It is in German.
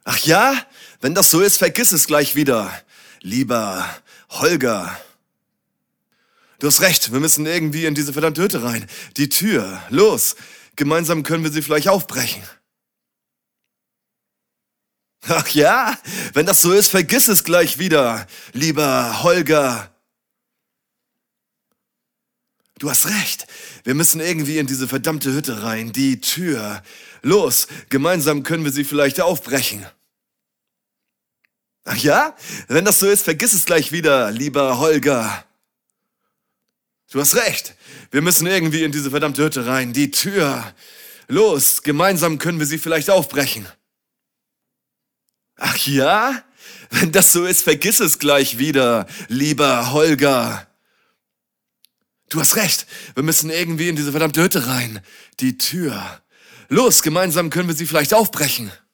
Ach ja? Wenn das so ist, vergiss es gleich wieder. Lieber Holger. Du hast recht, wir müssen irgendwie in diese verdammte Hütte rein. Die Tür, los. Gemeinsam können wir sie vielleicht aufbrechen. Ach ja? Wenn das so ist, vergiss es gleich wieder. Lieber Holger. Du hast recht. Wir müssen irgendwie in diese verdammte Hütte rein. Die Tür. Los, gemeinsam können wir sie vielleicht aufbrechen. Ach ja? Wenn das so ist, vergiss es gleich wieder, lieber Holger. Du hast recht. Wir müssen irgendwie in diese verdammte Hütte rein. Die Tür. Los, gemeinsam können wir sie vielleicht aufbrechen. Ach ja? Wenn das so ist, vergiss es gleich wieder, lieber Holger. Du hast recht. Wir müssen irgendwie in diese verdammte Hütte rein. Die Tür. Los, gemeinsam können wir sie vielleicht aufbrechen.